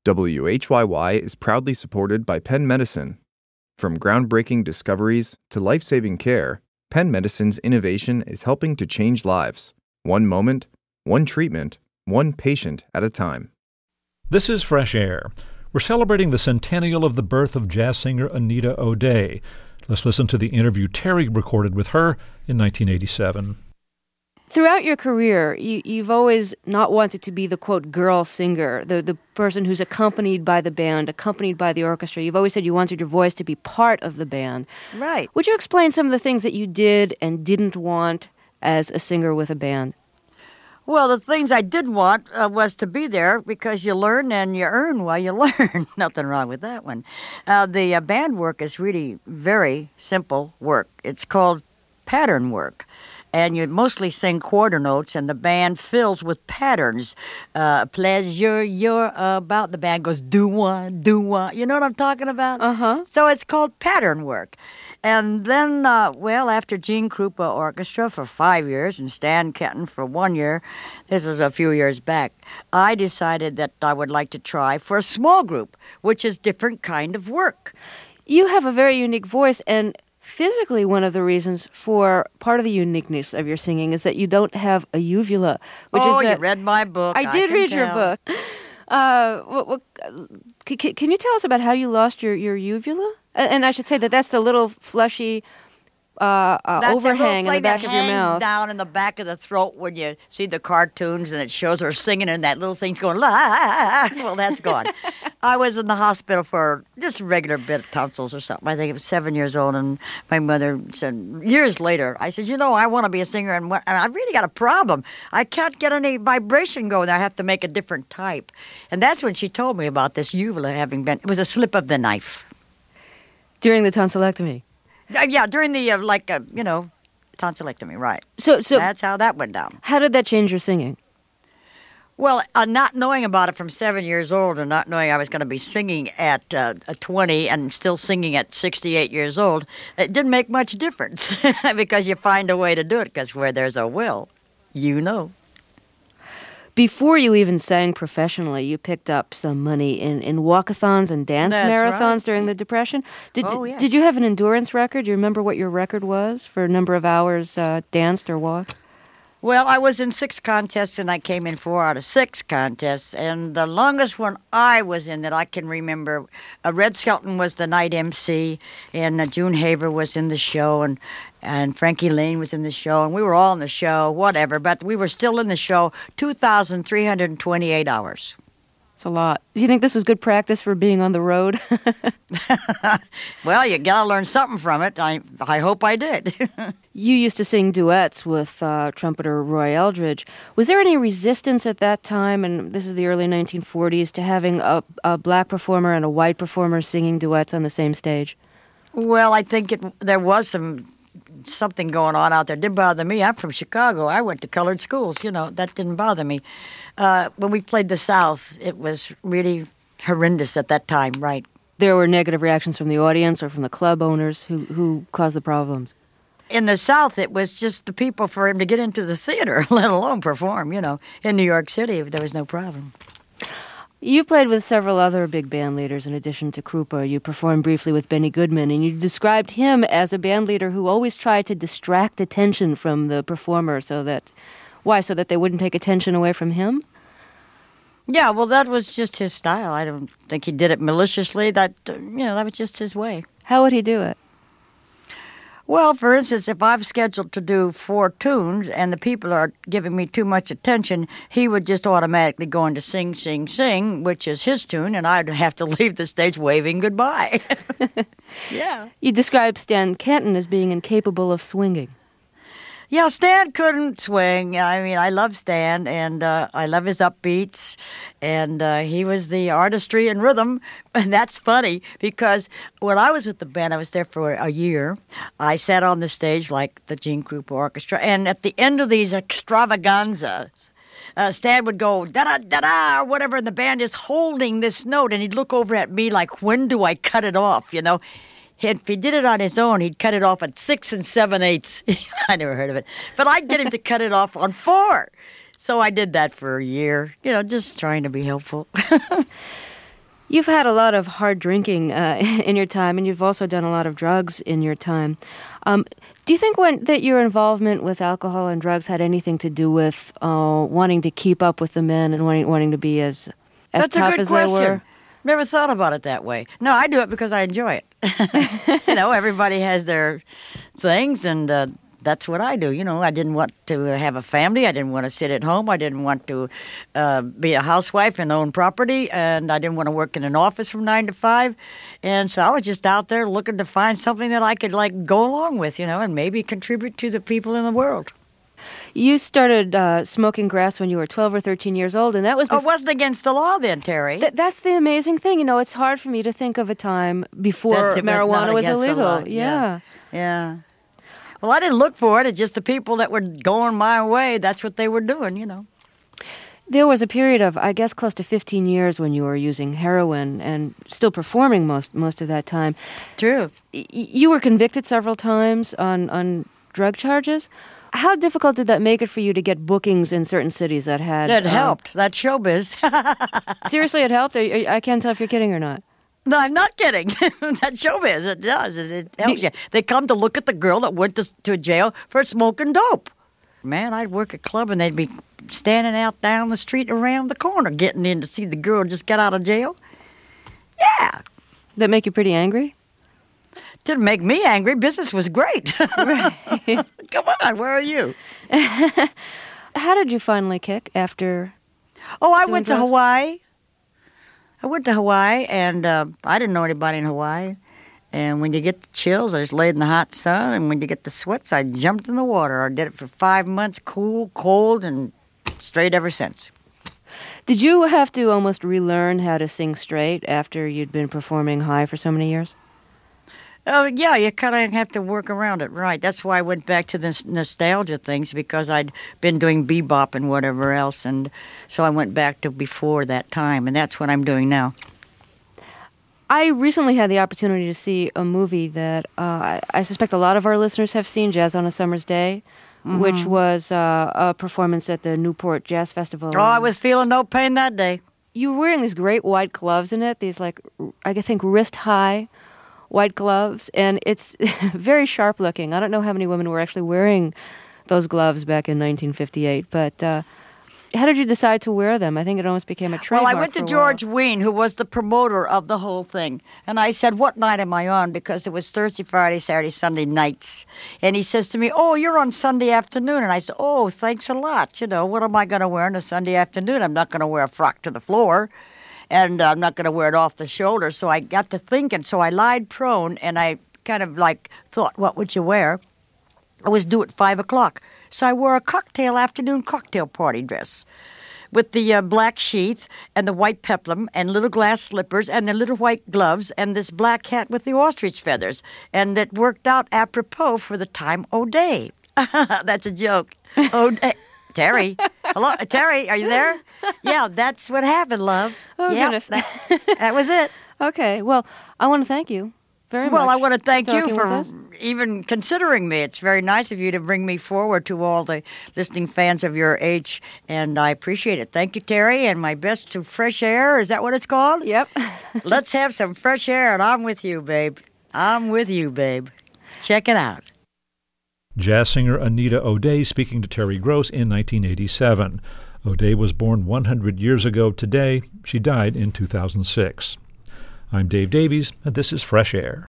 WHYY is proudly supported by Penn Medicine. From groundbreaking discoveries to life-saving care, Penn Medicine's innovation is helping to change lives. One moment, one treatment, one patient at a time. This is Fresh Air. We're celebrating the centennial of the birth of jazz singer Anita O'Day. Let's listen to the interview Terry recorded with her in 1987. Throughout your career, you've always not wanted to be the, quote, girl singer, the person who's accompanied by the band, accompanied by the orchestra. You've always said you wanted your voice to be part of the band. Right. Would you explain some of the things that you did and didn't want as a singer with a band? Well, the things I did want was to be there because you learn and you earn while you learn. Nothing wrong with that one. The band work is really very simple work. It's called pattern work. And you mostly sing quarter notes, and the band fills with patterns. Pleasure you're about. The band goes, do one. You know what I'm talking about? Uh-huh. So it's called pattern work. And then, after Gene Krupa Orchestra for 5 years and Stan Kenton for 1 year, this is a few years back, I decided that I would like to try for a small group, which is different kind of work. You have a very unique voice, and physically, one of the reasons for part of the uniqueness of your singing is that you don't have a uvula. You read my book. I did read your book. Can you tell us about how you lost your uvula? And I should say that's the little fleshy overhang in the back of your mouth. Down in the back of the throat when you see the cartoons and it shows her singing and that little thing's going, la. Well, that's gone. I was in the hospital for just regular bit of tonsils or something. I think it was 7 years old, and my mother said, years later, I said, I want to be a singer, and I really got a problem. I can't get any vibration going. I have to make a different type. And that's when she told me about this uvula having been, it was a slip of the knife. During the tonsillectomy? Yeah, during the, tonsillectomy, right. So that's how that went down. How did that change your singing? Well, not knowing about it from 7 years old and not knowing I was going to be singing at 20 and still singing at 68 years old, it didn't make much difference because you find a way to do it, because where there's a will, you know. Before you even sang professionally, you picked up some money in walkathons and dance marathons during the Depression. Did you have an endurance record? Do you remember what your record was for a number of hours danced or walked? Well, I was in 6 contests, and I came in 4 out of 6 contests. And the longest one I was in that I can remember, Red Skelton was the night MC, and June Haver was in the show, and Frankie Lane was in the show, and we were all in the show, whatever. But we were still in the show 2,328 hours. It's a lot. Do you think this was good practice for being on the road? Well, you got to learn something from it. I hope I did. You used to sing duets with trumpeter Roy Eldridge. Was there any resistance at that time, and this is the early 1940s, to having a black performer and a white performer singing duets on the same stage? Well, I think there was something going on out there. It didn't bother me. I'm from Chicago. I went to colored schools. That didn't bother me. When we played the South, it was really horrendous at that time, right? There were negative reactions from the audience or from the club owners who caused the problems. In the South, it was just the people for him to get into the theater, let alone perform, In New York City, there was no problem. You played with several other big band leaders in addition to Krupa. You performed briefly with Benny Goodman, and you described him as a band leader who always tried to distract attention from the performer so that they wouldn't take attention away from him? Yeah, well, that was just his style. I don't think he did it maliciously. That was just his way. How would he do it? Well, for instance, if I've scheduled to do 4 tunes and the people are giving me too much attention, he would just automatically go into sing, sing, sing, which is his tune, and I'd have to leave the stage waving goodbye. Yeah. You described Stan Kenton as being incapable of swinging. Yeah, Stan couldn't swing. I mean, I love Stan, and I love his upbeats, and he was the artistry and rhythm, and that's funny, because when I was with the band, I was there for a year. I sat on the stage like the Gene Krupa Orchestra, and at the end of these extravaganzas, Stan would go, da-da-da-da, or whatever, and the band is holding this note, and he'd look over at me like, when do I cut it off, If he did it on his own, he'd cut it off at 6 7/8. I never heard of it. But I'd get him to cut it off on 4. So I did that for a year, just trying to be helpful. You've had a lot of hard drinking in your time, and you've also done a lot of drugs in your time. Do you think that your involvement with alcohol and drugs had anything to do with wanting to keep up with the men and wanting to be as tough as they were? Never thought about it that way. No, I do it because I enjoy it. Everybody has their things, and that's what I do. I didn't want to have a family. I didn't want to sit at home. I didn't want to be a housewife and own property, and I didn't want to work in an office from 9 to 5. And so I was just out there looking to find something that I could go along with, and maybe contribute to the people in the world. You started smoking grass when you were 12 or 13 years old, and that was... it wasn't against the law then, Terry. That's the amazing thing. It's hard for me to think of a time before marijuana was illegal. Yeah. Well, I didn't look for it. It's just the people that were going my way, that's what they were doing, There was a period of, I guess, close to 15 years when you were using heroin and still performing most of that time. True. You were convicted several times on drug charges. How difficult did that make it for you to get bookings in certain cities that had... It helped. That's showbiz. Seriously, it helped? I can't tell if you're kidding or not. No, I'm not kidding. That's showbiz. It does. It helps you. They come to look at the girl that went to jail for smoking dope. Man, I'd work a club and they'd be standing out down the street around the corner getting in to see the girl just get out of jail. Yeah. That make you pretty angry? Didn't make me angry. Business was great. Right. Come on, where are you? How did you finally kick after I went to Hawaii. I went to Hawaii, and I didn't know anybody in Hawaii. And when you get the chills, I just laid in the hot sun. And when you get the sweats, I jumped in the water. I did it for 5 months, cool, cold, and straight ever since. Did you have to almost relearn how to sing straight after you'd been performing high for so many years? Oh, yeah, you kind of have to work around it, right. That's why I went back to the nostalgia things, because I'd been doing bebop and whatever else, and so I went back to before that time, and that's what I'm doing now. I recently had the opportunity to see a movie that I suspect a lot of our listeners have seen, Jazz on a Summer's Day, which was a performance at the Newport Jazz Festival. Oh, I was feeling no pain that day. You were wearing these great white gloves in it, these, I think, wrist-high white gloves, and it's very sharp looking. I don't know how many women were actually wearing those gloves back in 1958, but how did you decide to wear them? I think it almost became a trademark. Well, I went to George Wein, who was the promoter of the whole thing, and I said, what night am I on? Because it was Thursday, Friday, Saturday, Sunday nights. And he says to me, you're on Sunday afternoon. And I said, thanks a lot. What am I going to wear on a Sunday afternoon? I'm not going to wear a frock to the floor. And I'm not going to wear it off the shoulder. So I got to thinking. So I lied prone, and I kind of thought, what would you wear? I was due at 5 o'clock. So I wore a afternoon cocktail party dress with the black sheath and the white peplum and little glass slippers and the little white gloves and this black hat with the ostrich feathers. And that worked out apropos for the time O'Day. That's a joke. O'Day. Terry. Hello, Terry, are you there? Yeah, that's what happened, love. Oh, yep, goodness. That was it. Okay, well, I want to thank you very much. Well, I want to thank you for for even considering me. It's very nice of you to bring me forward to all the listening fans of your age, and I appreciate it. Thank you, Terry, and my best to Fresh Air. Is that what it's called? Yep. Let's have some fresh air, and I'm with you, babe. I'm with you, babe. Check it out. Jazz singer Anita O'Day speaking to Terry Gross in 1987. O'Day was born 100 years ago today. She died in 2006. I'm Dave Davies, and this is Fresh Air.